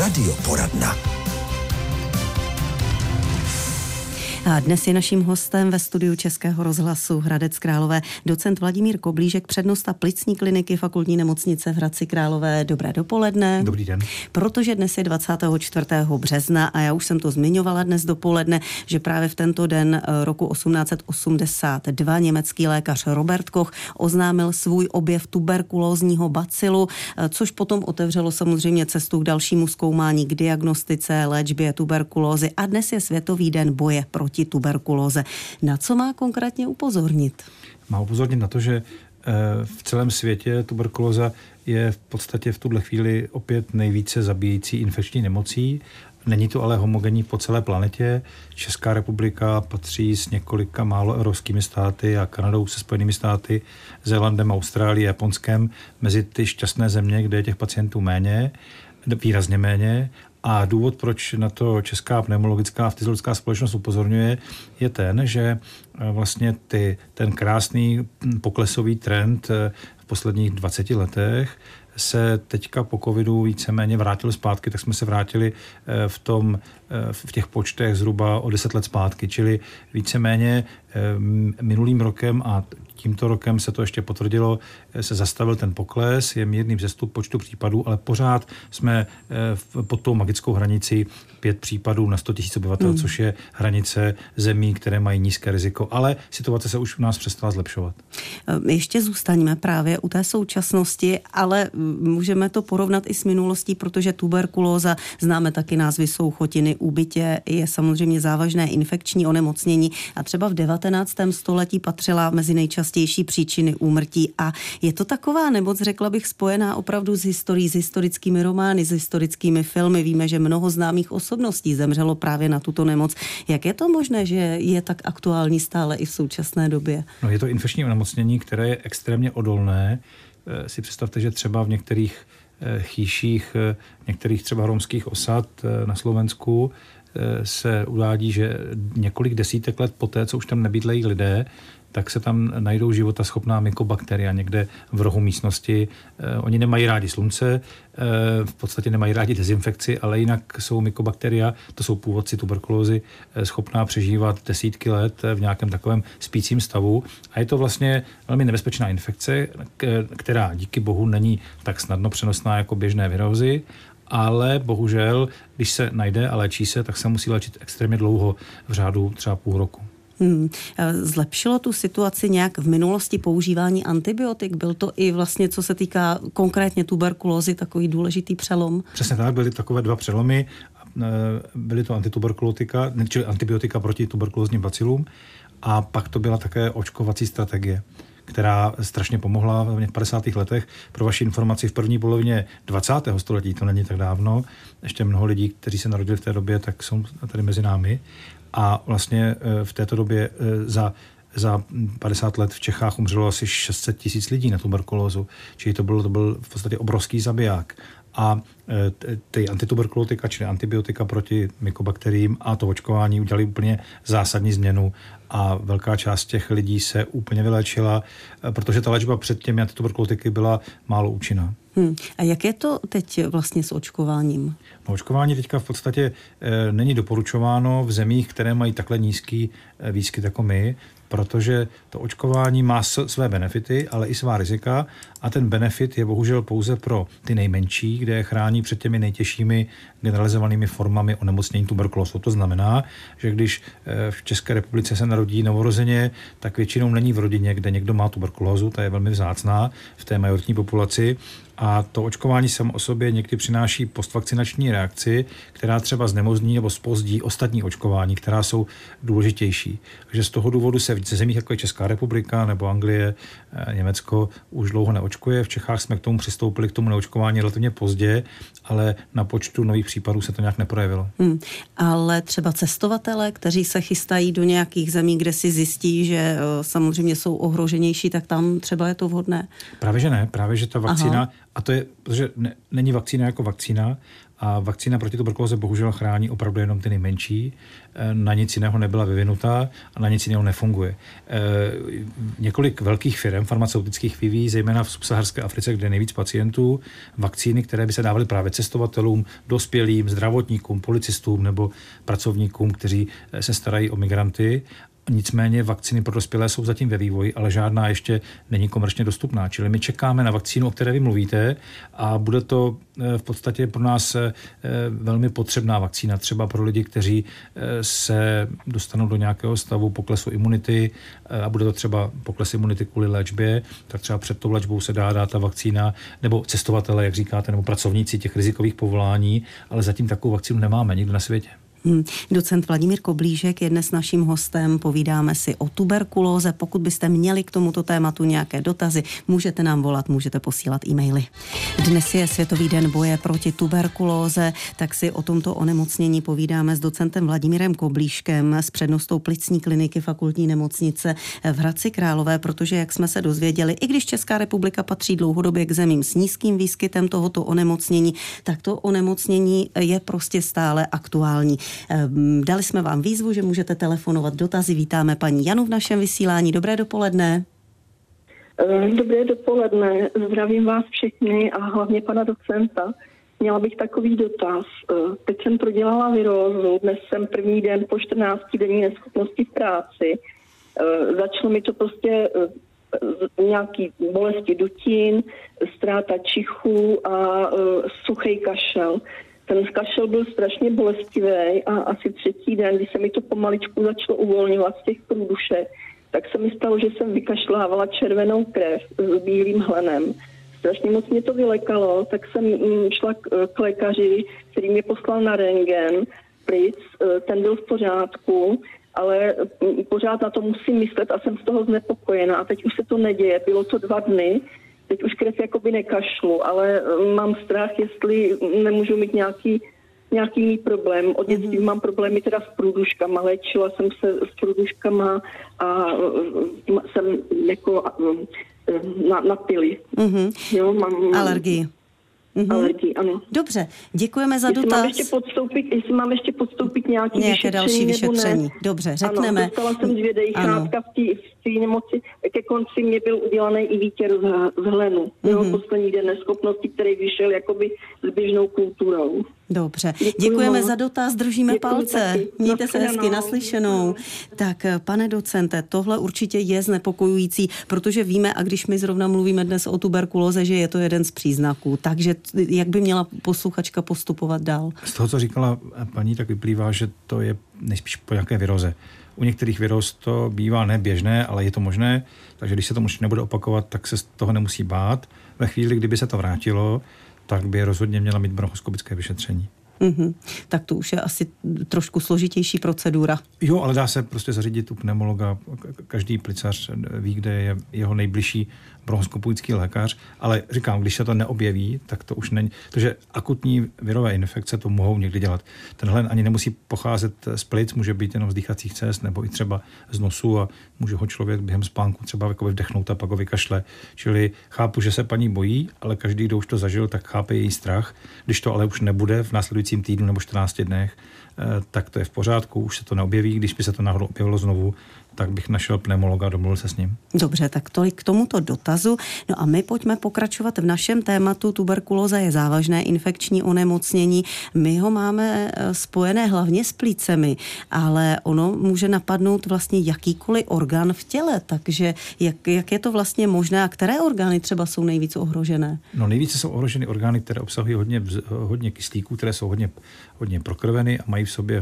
Radioporadna. A dnes je naším hostem ve studiu Českého rozhlasu Hradec Králové docent Vladimír Koblížek, přednosta plicní kliniky Fakultní nemocnice v Hradci Králové. Dobré dopoledne. Dobrý den. Protože dnes je 24. března a já už jsem to zmiňovala dnes dopoledne, že právě v tento den roku 1882 německý lékař Robert Koch oznámil svůj objev tuberkulózního bacilu, což potom otevřelo samozřejmě cestu k dalšímu zkoumání, k diagnostice, léčbě tuberkulózy. A dnes je Světový den boje proti tuberkulóze. Na co má konkrétně upozornit? Má upozornit na to, že v celém světě tuberkulóza je v podstatě v tuhle chvíli opět nejvíce zabíjející infekční nemocí. Není to ale homogenní po celé planetě. Česká republika patří s několika málo evropskými státy a Kanadou se Spojenými státy, Zélandem, Austrálií a Japonskem mezi ty šťastné země, kde je těch pacientů méně, výrazně méně. A důvod, proč na to Česká pneumologická a fyziologická společnost upozorňuje, je ten, že vlastně ten krásný poklesový trend v posledních 20 letech se teďka po covidu víceméně vrátil zpátky, tak jsme se vrátili v těch počtech zhruba o 10 let zpátky, čili víceméně minulým rokem a tímto rokem se to ještě potvrdilo, se zastavil ten pokles, je mírný vzestup počtu případů, ale pořád jsme pod tou magickou hranici 5 případů na 100 000 obyvatel, což je hranice zemí, které mají nízké riziko, ale situace se už u nás přestala zlepšovat. Ještě zůstaňme právě u té současnosti, ale můžeme to porovnat i s minulostí, protože tuberkulóza, známe taky názvy souchotiny, úbytě, je samozřejmě závažné infekční onemocnění a třeba v 19. století patřila mezi nejčastější příčiny úmrtí a je to taková nemoc, řekla bych, spojená opravdu s historií, s historickými romány, s historickými filmy. Víme, že mnoho známých osobností zemřelo právě na tuto nemoc. Jak je to možné, že je tak aktuální stále i v současné době? No, je to infekční onemocnění, které je extrémně odolné. Si představte, že třeba v některých chýších, některých třeba romských osad na Slovensku se uvádí, že několik desítek let poté, co už tam nebydlejí lidé, tak se tam najdou životaschopná mykobakteria někde v rohu místnosti. Oni nemají rádi slunce, v podstatě nemají rádi dezinfekci, ale jinak jsou mykobakteria, to jsou původci tuberkulózy, schopná přežívat desítky let v nějakém takovém spícím stavu. A je to vlastně velmi nebezpečná infekce, která díky bohu není tak snadno přenosná jako běžné virózy, ale bohužel, když se najde a léčí se, tak se musí léčit extrémně dlouho, v řádu třeba půl roku. Zlepšilo tu situaci nějak v minulosti používání antibiotik? Byl to i vlastně, co se týká konkrétně tuberkulózy, takový důležitý přelom? Přesně tak, byly takové dva přelomy. Byly to antituberkulotika, čili antibiotika proti tuberkulózním bacilům a pak to byla také očkovací strategie, která strašně pomohla v 50. letech. Pro vaši informaci, v první polovině 20. století, to není tak dávno, ještě mnoho lidí, kteří se narodili v té době, tak jsou tady mezi námi. A vlastně v této době za 50 let v Čechách umřelo asi 600 000 lidí na tuberkulózu. Čili to byl v podstatě obrovský zabiják. A ty antituberkulotika, čili antibiotika proti mykobakteriím a to očkování udělali úplně zásadní změnu a velká část těch lidí se úplně vyléčila, protože ta léčba před těmi antituberkulotiky byla málo účinná. A jak je to teď vlastně s očkováním? No, očkování teďka v podstatě není doporučováno v zemích, které mají takhle nízký výskyt jako my, protože to očkování má své benefity, ale i svá rizika a ten benefit je bohužel pouze pro ty nejmenší, kde je chrání před těmi nejtěžšími generalizovanými formami onemocnění tuberkulózou. To znamená, že když v České republice se narodí novorozeně, tak většinou není v rodině, kde někdo má tuberkulózu, ta je velmi vzácná v té majoritní populaci. A to očkování samo o sobě někdy přináší postvakcinační reakci, která třeba znemožní nebo zpozdí ostatní očkování, která jsou důležitější. Takže z toho důvodu se v zemích, jako je Česká republika nebo Anglie, Německo, už dlouho neočkuje. V Čechách jsme k tomu přistoupili, k tomu neočkování relativně pozdě, ale na počtu nových případů se to nějak neprojevilo. Ale třeba cestovatelé, kteří se chystají do nějakých zemí, kde si zjistí, že samozřejmě jsou ohroženější, tak tam třeba je to vhodné? Právě že ne, právě že ta vakcína A to je, protože není vakcína jako vakcína a vakcína proti tuberkulóze bohužel chrání opravdu jenom ty nejmenší. Na nic jiného nebyla vyvinutá a na nic jiného nefunguje. Několik velkých firm farmaceutických vyvíjí, zejména v subsaharské Africe, kde je nejvíc pacientů, vakcíny, které by se dávaly právě cestovatelům, dospělým, zdravotníkům, policistům nebo pracovníkům, kteří se starají o migranty. Nicméně vakcíny pro dospělé jsou zatím ve vývoji, ale žádná ještě není komerčně dostupná. Čili my čekáme na vakcínu, o které vy mluvíte, a bude to v podstatě pro nás velmi potřebná vakcína, třeba pro lidi, kteří se dostanou do nějakého stavu poklesu imunity a bude to třeba pokles imunity kvůli léčbě, tak třeba před tou léčbou se dá ta vakcína, nebo cestovatele, jak říkáte, nebo pracovníci těch rizikových povolání, ale zatím takovou vakcínu nemáme nikde na světě. Docent Vladimír Koblížek je dnes naším hostem, povídáme si o tuberkulóze. Pokud byste měli k tomuto tématu nějaké dotazy, můžete nám volat, můžete posílat e-maily. Dnes je Světový den boje proti tuberkulóze, tak si o tomto onemocnění povídáme s docentem Vladimírem Koblížkem z přednostou plicní kliniky Fakultní nemocnice v Hradci Králové, protože, jak jsme se dozvěděli, i když Česká republika patří dlouhodobě k zemím s nízkým výskytem tohoto onemocnění, tak to onemocnění je prostě stále aktuální. Dali jsme vám výzvu, že můžete telefonovat, dotazy. Vítáme paní Janu v našem vysílání. Dobré dopoledne. Dobré dopoledne. Zdravím vás všechny a hlavně pana docenta. Měla bych takový dotaz. Teď jsem prodělala virózu. Dnes jsem první den po 14denní neschopnosti v práci. Začalo mi to prostě nějaký bolesti dutin, ztráta čichu a suchý kašel. Ten kašel byl strašně bolestivý a asi 3. den, když se mi to pomaličku začalo uvolňovat z těch průdušek, tak se mi stalo, že jsem vykašlávala červenou krev s bílým hlenem. Strašně moc mě to vylekalo, tak jsem šla k lékaři, který mě poslal na rentgen plic, ten byl v pořádku, ale pořád na to musím myslet a jsem z toho znepokojená. A teď už se to neděje, bylo to 2 dny. Teď už krev jakoby nekašlu, ale mám strach, jestli nemůžu mít nějaký problém. Od dětství mám problémy teda s průduškama. Léčila jsem se s průduškama a jsem jako na pily. Jo, mám alergii. Alergii, ano. Dobře, děkujeme za dotaz. Jestli mám ještě podstoupit nějaké další vyšetření. Dobře, řekneme. Ano, dostala jsem 2 dejchátka v té nemoci. Ke konci mě byl udělaný i výtěr z hlenu. Poslední den neschopnosti, který vyšel jakoby s běžnou kulturou. Dobře, děkujeme za dotaz, držíme palce. Taky. Mějte se hezky, naslyšenou. Tak, pane docente, tohle určitě je znepokojující, protože víme, a když my zrovna mluvíme dnes o tuberkulóze, že je to jeden z příznaků. Takže jak by měla posluchačka postupovat dál? Z toho, co říkala paní, tak vyplývá, že to je nejspíš po nějaké viróze. U některých viróz to bývá neběžné, ale je to možné, takže když se to už nebude opakovat, tak se z toho nemusí bát. Ve chvíli, kdyby se to vrátilo, tak by rozhodně měla mít bronchoskopické vyšetření. Tak to už je asi trošku složitější procedura. Jo, ale dá se prostě zařídit u pneumologa. Každý plicař ví, kde je jeho nejbližší bronchoskopický lékař, ale říkám, když se to neobjeví, tak to už není. Protože akutní virové infekce to mohou někdy dělat. Ten hlen ani nemusí pocházet z plic, může být jenom z dýchacích cest nebo i třeba z nosu a může ho člověk během spánku třeba jako vdechnout a pak ho vykašle. Čili chápu, že se paní bojí, ale každý, kdo už to zažil, tak chápe její strach. Když to ale už nebude v následujícím týdnu nebo 14 dnech, tak to je v pořádku, už se to neobjeví. Když by se to náhodou objevilo znovu, tak bych našel pneumologa a domluvil se s ním. Dobře, tak tolik k tomuto dotazu. No a my pojďme pokračovat v našem tématu. Tuberkulóza je závažné infekční onemocnění. My ho máme spojené hlavně s plícemi, ale ono může napadnout vlastně jakýkoliv orgán v těle. Takže jak je to vlastně možné a které orgány třeba jsou nejvíc ohrožené? No nejvíce jsou ohroženy orgány, které obsahují hodně kyslíků, které jsou hodně prokrveny a mají v sobě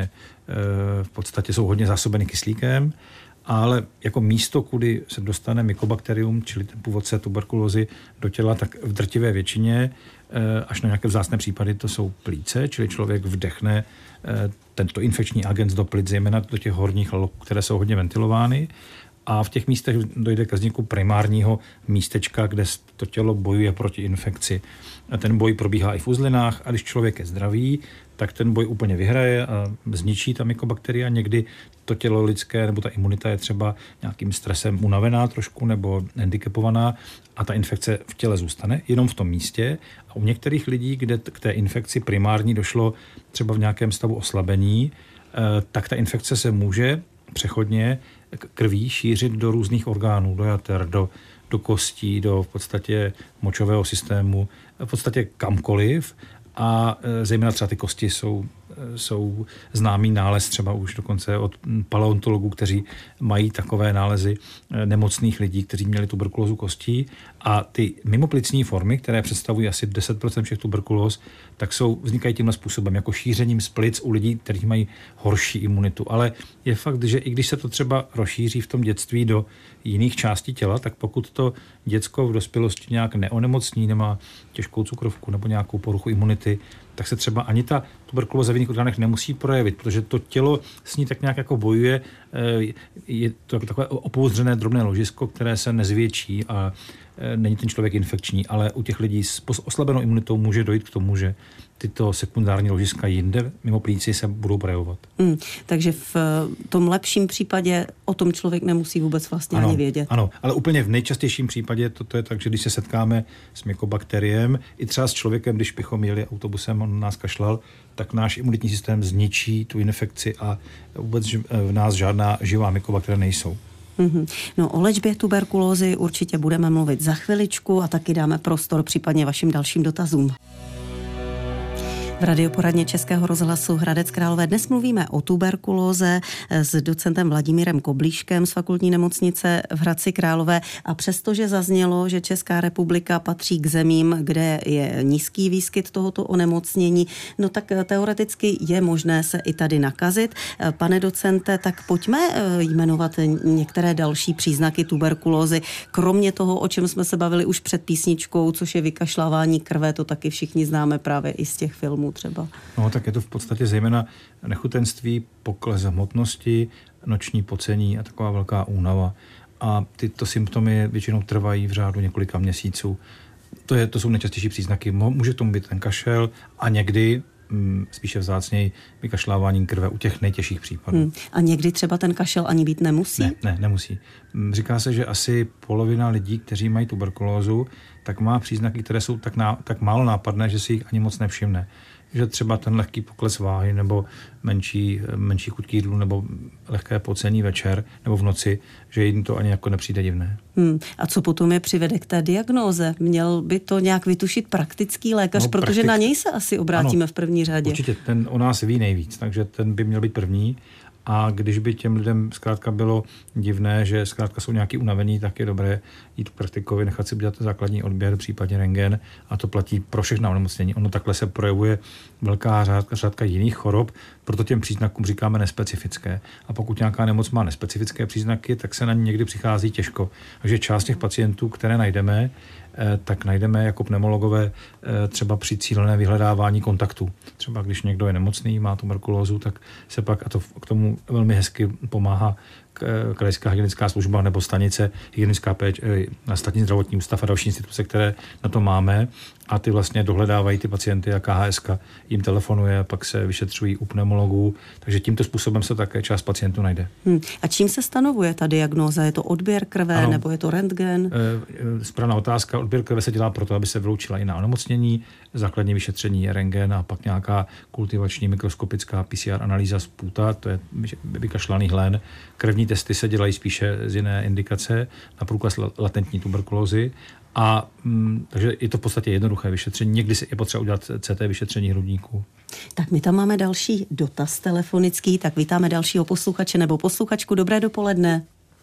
v podstatě jsou hodně zásobeny kyslíkem, ale jako místo, kudy se dostane Mycobacterium, čili ten původce tuberkulózy do těla, tak v drtivé většině, až na nějaké vzácné případy, to jsou plíce, čili člověk vdechne tento infekční agent do plic, zejména do těch horních laloků, které jsou hodně ventilovány. a v těch místech dojde ke vzniku primárního místečka, kde to tělo bojuje proti infekci. A ten boj probíhá i v uzlinách a když člověk je zdravý, tak ten boj úplně vyhraje a zničí ta mykobakterie a někdy to tělo lidské nebo ta imunita je třeba nějakým stresem unavená trošku nebo handicapovaná a ta infekce v těle zůstane jenom v tom místě. A u některých lidí, kde k té infekci primární došlo třeba v nějakém stavu oslabení, tak ta infekce se může přechodně krví šířit do různých orgánů, do jater, do kostí, do v podstatě močového systému, v podstatě kamkoliv. A zejména třeba ty kosti jsou známý nález třeba už dokonce od paleontologů, kteří mají takové nálezy nemocných lidí, kteří měli tuberkulózu kostí. A ty mimoplicní formy, které představují asi 10% všech tuberkulóz, tak vznikají tímhle způsobem, jako šířením z plic u lidí, kteří mají horší imunitu. Ale je fakt, že i když se to třeba rozšíří v tom dětství do jiných částí těla, tak pokud to děcko v dospělosti nějak neonemocní, nemá těžkou cukrovku nebo nějakou poruchu imunity, tak se třeba ani ta tuberkulóza v jiných orgánech nemusí projevit, protože to tělo s ní tak nějak jako bojuje. Je to takové opouzdřené drobné ložisko, které se nezvětší a není ten člověk infekční, ale u těch lidí s oslabenou imunitou může dojít k tomu, že tyto sekundární ložiska jinde mimo plíci se budou projevovat. Takže v tom lepším případě o tom člověk nemusí vůbec vlastně ani vědět. Ano, ale úplně v nejčastějším případě to je tak, že když se setkáme s mykobakteriem, i třeba s člověkem, když bychom jeli autobusem, on nás kašlal, tak náš imunitní systém zničí tu infekci a vůbec v nás žádná živá mykobakterie nejsou. No, o léčbě tuberkulózy určitě budeme mluvit za chviličku a taky dáme prostor případně vašim dalším dotazům. V radioporadně Českého rozhlasu Hradec Králové dnes mluvíme o tuberkulóze s docentem Vladimírem Koblíškem z Fakultní nemocnice v Hradci Králové a přestože zaznělo, že Česká republika patří k zemím, kde je nízký výskyt tohoto onemocnění, no tak teoreticky je možné se i tady nakazit. Pane docente, tak pojďme jmenovat některé další příznaky tuberkulózy, kromě toho, o čem jsme se bavili už před písničkou, což je vykašlávání krve, to taky všichni známe právě i z těch filmů třeba. No, tak je to v podstatě zejména nechutenství, pokles hmotnosti, noční pocení a taková velká únava. A tyto symptomy většinou trvají v řádu několika měsíců. To jsou nejčastější příznaky. Může tomu být ten kašel a někdy spíše vzácněji vykašlávání krve u těch nejtěžších případů. A někdy třeba ten kašel ani být nemusí? Ne, nemusí. Říká se, že asi polovina lidí, kteří mají tuberkulózu, tak má příznaky, které jsou tak málo nápadné, že si jich ani moc nevšimne. Že třeba ten lehký pokles váhy nebo menší chuť k jídlu nebo lehké pocení večer nebo v noci, že jim to ani jako nepřijde divné. A co potom je přivede k té diagnóze? Měl by to nějak vytušit praktický lékař, protože na něj se asi obrátíme v první řadě. Určitě, ten o nás ví nejvíc, takže ten by měl být první. A když by těm lidem zkrátka bylo divné, že zkrátka jsou nějaký unavení, tak je dobré jít k praktikovi, nechat si udělat základní odběr, případně rentgen, a to platí pro všechna onemocnění. Ono takhle se projevuje velká řádka jiných chorob, proto těm příznakům říkáme nespecifické. A pokud nějaká nemoc má nespecifické příznaky, tak se na ní někdy přichází těžko. Takže část těch pacientů, které najdeme, tak najdeme jako pneumologové třeba při cílené vyhledávání kontaktů. Třeba když někdo je nemocný, má tuberkulózu, tak se pak, a to k tomu velmi hezky pomáhá krajská hygienická služba nebo stanice, hygienická péče, státní zdravotní ústav a další instituce, které na to máme, a ty vlastně dohledávají ty pacienty a KHSK jim telefonuje, pak se vyšetřují u pneumologů, takže tímto způsobem se také část pacientů najde. A čím se stanovuje ta diagnóza? Je to odběr krve nebo je to rentgen? Správná otázka. Odběr krve se dělá proto, aby se vyloučila jiná onemocnění. Základní vyšetření je rentgen a pak nějaká kultivační mikroskopická PCR analýza z půta, to je vykašlaný hlen. Krevní testy se dělají spíše z jiné indikace, na průkaz latentní tuberkulózy. A takže je to v podstatě jednoduché vyšetření. Někdy je potřeba udělat CT vyšetření hrudníku. Tak my tam máme další dotaz telefonický, tak vítáme dalšího posluchače nebo posluchačku. Dobré dopoledne.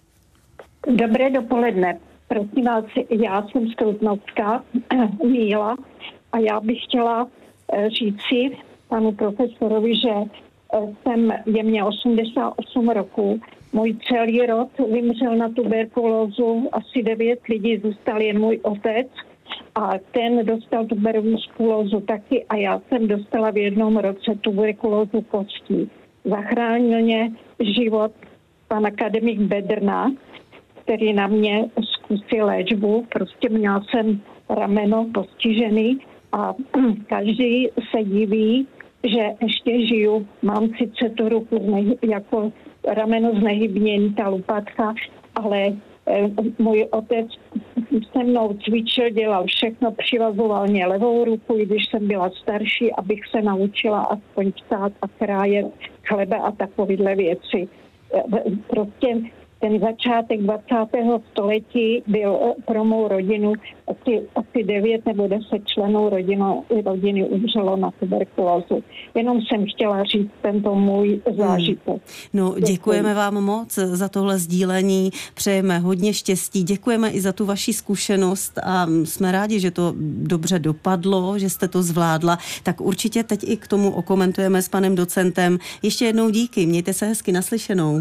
Dobré dopoledne. Prosím vás, já jsem z Krutnovska, Míla, a já bych chtěla říci panu profesorovi, že je mě 88 roků. Můj celý rod vymřel na tuberkulózu, asi 9 lidí, zůstal jen můj otec a ten dostal tuberkulózu taky a já jsem dostala v jednom roce tuberkulózu kostí. Zachránil mě život pan akademik Bedrna, který na mě zkusil léčbu. Prostě měla jsem rameno postižený a každý se diví, že ještě žiju. Mám sice tu ruku jako rameno znehybnění, ta lupatka, ale můj otec se mnou cvičil, dělal všechno, přivazoval mě levou ruku, i když jsem byla starší, abych se naučila aspoň psát a krájet chleba a takovéhle věci. Prostě ten začátek 20. století byl pro mou rodinu asi 9 nebo 10 členů rodiny umřelo na tuberkulózu. Jenom jsem chtěla říct tento můj zážitek. No, děkujeme vám moc za tohle sdílení, přejeme hodně štěstí, děkujeme i za tu vaši zkušenost a jsme rádi, že to dobře dopadlo, že jste to zvládla. Tak určitě teď i k tomu okomentujeme s panem docentem. Ještě jednou díky, mějte se hezky, naslyšenou.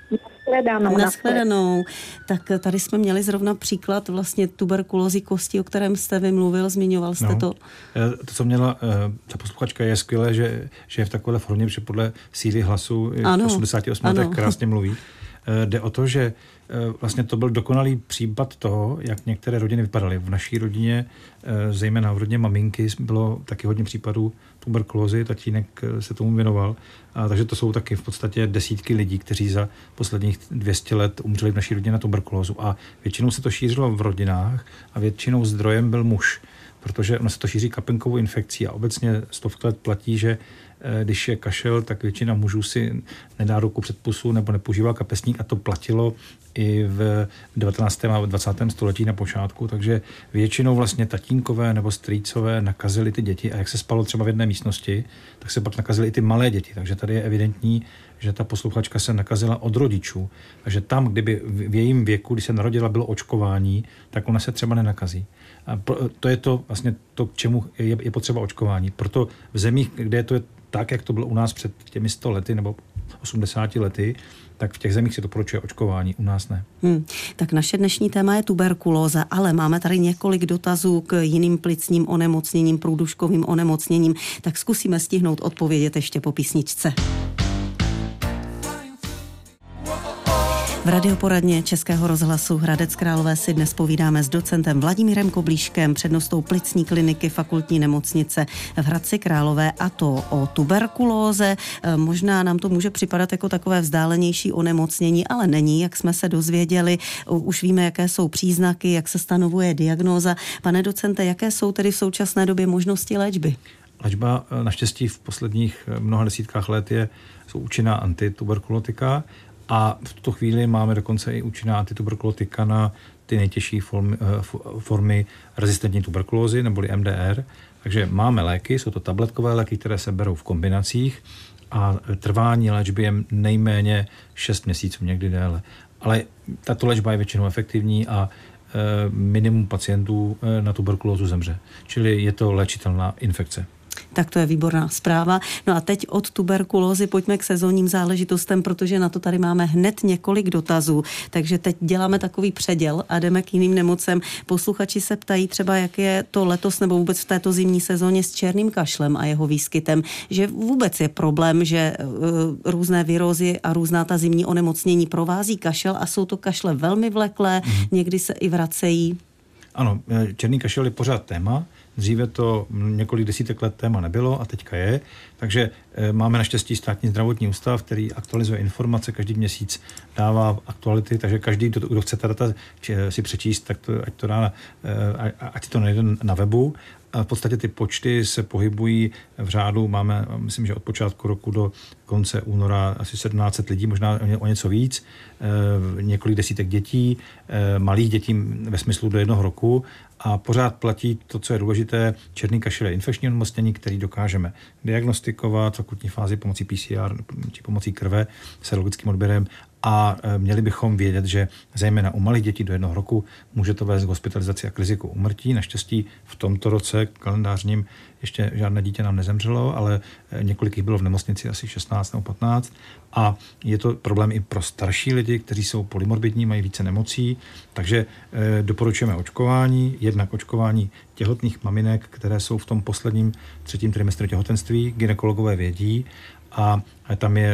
Nashledanou. Tak tady jsme měli zrovna příklad vlastně tuberkulózy kosti, o kterém jste vymluvil, zmiňoval jste to. To, co měla ta posluchačka, je skvělé, že je v takové formě, že podle síly hlasu v 88 letech krásně mluví. Jde o to, že vlastně to byl dokonalý případ toho, jak některé rodiny vypadaly. V naší rodině, zejména v rodině maminky, bylo taky hodně případů tuberkulózy, tatínek se tomu věnoval. Takže to jsou taky v podstatě desítky lidí, kteří za posledních 200 let umřeli v naší rodině na tuberkulózu. A většinou se to šířilo v rodinách a většinou zdrojem byl muž, protože ono se to šíří kapénkovou infekcí a obecně stovky let platí, že když je kašel, tak většina mužů si nedá ruku před pusu nebo nepoužívá kapesník a to platilo i v 19. a 20. století na počátku, takže většinou vlastně tatínkové nebo strýcové nakazili ty děti a jak se spalo třeba v jedné místnosti, tak se pak nakazili i ty malé děti, takže tady je evidentní, že ta posluchačka se nakazila od rodičů. Takže tam, kdyby v jejím věku, když se narodila, bylo očkování, tak ona se třeba nenakazí. A to je to vlastně to, k čemu je potřeba očkování. Proto v zemích, kde to je tak, jak to bylo u nás před těmi 100 lety nebo 80 lety, tak v těch zemích se doporučuje očkování, u nás ne. Tak naše dnešní téma je tuberkulóza, ale máme tady několik dotazů k jiným plicním onemocněním, průduškovým onemocněním, tak zkusíme stihnout odpovědět ještě po písničce. V radioporadně Českého rozhlasu Hradec Králové si dnes povídáme s docentem Vladimírem Koblíškem, přednostou plicní kliniky fakultní nemocnice v Hradci Králové, a to o tuberkulóze. Možná nám to může připadat jako takové vzdálenější onemocnění, ale není, jak jsme se dozvěděli. Už víme, jaké jsou příznaky, jak se stanovuje diagnóza. Pane docente, jaké jsou tedy v současné době možnosti léčby? Léčba naštěstí v posledních mnoha desítkách let jsou účinná antituberkulotika. A v tuto chvíli máme dokonce i účinná antituberkulotika na ty nejtěžší formy rezistentní tuberkulózy, neboli MDR. Takže máme léky, jsou to tabletkové léky, které se berou v kombinacích a trvání léčby je nejméně 6 měsíců, někdy déle. Ale tato léčba je většinou efektivní a minimum pacientů na tuberkulózu zemře. Čili je to léčitelná infekce. Tak to je výborná zpráva. No a teď od tuberkulózy pojďme k sezónním záležitostem, protože na to tady máme hned několik dotazů. Takže teď děláme takový předěl a jdeme k jiným nemocem. Posluchači se ptají třeba, jak je to letos nebo vůbec v této zimní sezóně s černým kašlem a jeho výskytem, že vůbec je problém, že různé virózy a různá ta zimní onemocnění provází kašel a jsou to kašle velmi vleklé, někdy se i vracejí. Ano, černý kašel je pořád téma. Dříve to několik desítek let téma nebylo a teďka je. Takže máme naštěstí státní zdravotní ústav, který aktualizuje informace, každý měsíc dává aktuality, takže každý, kdo chce ta data si přečíst, tak ať to najde na webu. A v podstatě ty počty se pohybují v řádu, máme, myslím, že od počátku roku do konce února asi 1700 lidí, možná o něco víc, několik desítek dětí, malých dětí ve smyslu do 1 roku a pořád platí to, co je důležité, černý kašel je infekční onemocnění, který dokážeme diagnostikovat v akutní fázi pomocí PCR či pomocí krve, serologickým odběrem a měli bychom vědět, že zejména u malých dětí do 1 roku může to vést k hospitalizaci a k riziku úmrtí. Naštěstí v tomto roce kalendářním ještě žádné dítě nám nezemřelo, ale několik jich bylo v nemocnici, asi 16 nebo 15. A je to problém i pro starší lidi, kteří jsou polymorbidní, mají více nemocí, takže doporučujeme očkování, jednak očkování těhotných maminek, které jsou v tom posledním 3. trimestru těhotenství. Gynekologové vědí a tam je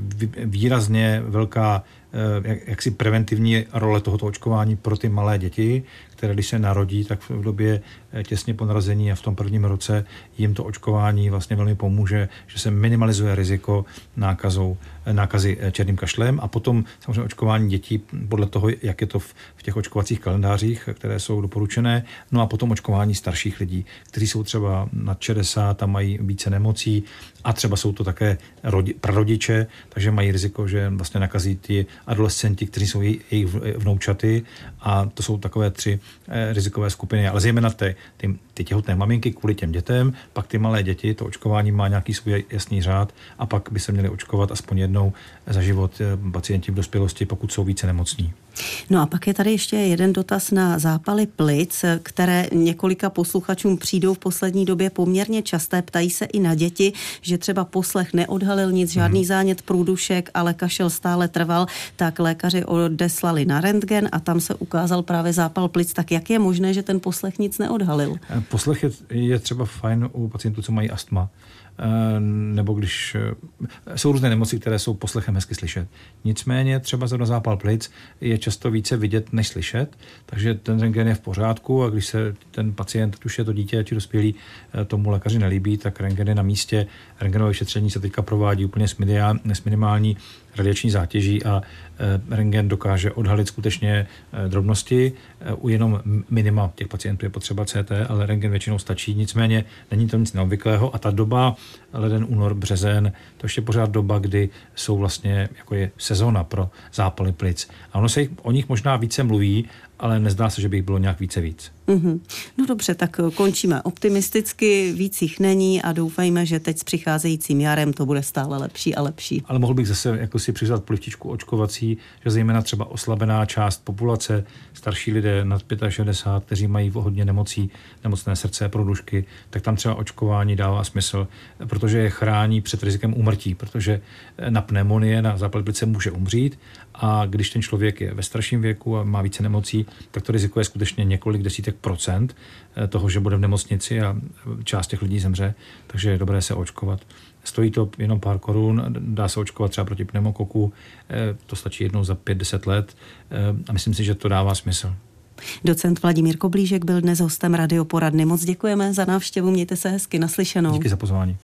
výrazně velká jaksi preventivní role tohoto očkování pro ty malé děti, které když se narodí, tak v době těsně po narození a v tom prvním roce jim to očkování vlastně velmi pomůže, že se minimalizuje riziko nákazy černým kašlem a potom samozřejmě očkování dětí podle toho, jak je to v těch očkovacích kalendářích, které jsou doporučené, no a potom očkování starších lidí, kteří jsou třeba nad 60 a mají více nemocí a třeba jsou to také prarodiče, takže mají riziko, že vlastně nakazí ty adolescenti, kteří jsou jejich vnoučaty a to jsou takové 3 rizikové skupiny, ale zejména ty těhotné maminky kvůli těm dětem, pak ty malé děti, to očkování má nějaký svůj jasný řád a pak by se měli očkovat aspoň jednou za život pacienti v dospělosti, pokud jsou více nemocní. No a pak je tady ještě jeden dotaz na zápaly plic, které několika posluchačům přijdou v poslední době poměrně časté. Ptají se i na děti, že třeba poslech neodhalil nic, žádný zánět průdušek, ale kašel stále trval, tak lékaři odeslali na rentgen a tam se ukázal právě zápal plic. Tak jak je možné, že ten poslech nic neodhalil? Poslech je třeba fajn u pacientů, co mají astma. Nebo když jsou různé nemoci, které jsou poslechem hezky slyšet. Nicméně třeba zrovna zápal plic je často více vidět než slyšet, takže ten rentgen je v pořádku a když se ten pacient, ať už je to dítě či dospělý, tomu lékaři nelíbí, tak rentgen je na místě. Rentgenové vyšetření se teďka provádí úplně s minimální radiační zátěží a rentgen dokáže odhalit skutečně drobnosti. U jenom minima těch pacientů je potřeba CT, ale rentgen většinou stačí. Nicméně není to nic neobvyklého a ta doba leden, únor, březen, to ještě pořád doba, kdy jsou vlastně, jako je sezóna pro zápaly plic. A ono se o nich možná více mluví, ale nezdá se, že by jich bylo nějak víc. Mm-hmm. No dobře, tak končíme optimisticky, víc jich není a doufejme, že teď s přicházejícím jarem to bude stále lepší a lepší. Ale mohl bych zase jako si přizvat polivčičku očkovací, že zejména třeba oslabená část populace, starší lidé nad 65, kteří mají hodně nemocí, nemocné srdce, průdušky, tak tam třeba očkování dává smysl, protože je chrání před rizikem úmrtí, protože na pneumonie, na zápal plice může umřít a když ten člověk je ve starším věku a má více nemocí, tak to riziko je skutečně několik desítek procent toho, že bude v nemocnici a část těch lidí zemře, takže je dobré se očkovat. Stojí to jenom pár korun, dá se očkovat třeba proti pneumokoku, to stačí jednou za 5-10 let a myslím si, že to dává smysl. Docent Vladimír Koblížek byl dnes hostem Radioporadny. Moc děkujeme za návštěvu, mějte se hezky, naslyšenou. Díky za pozvání.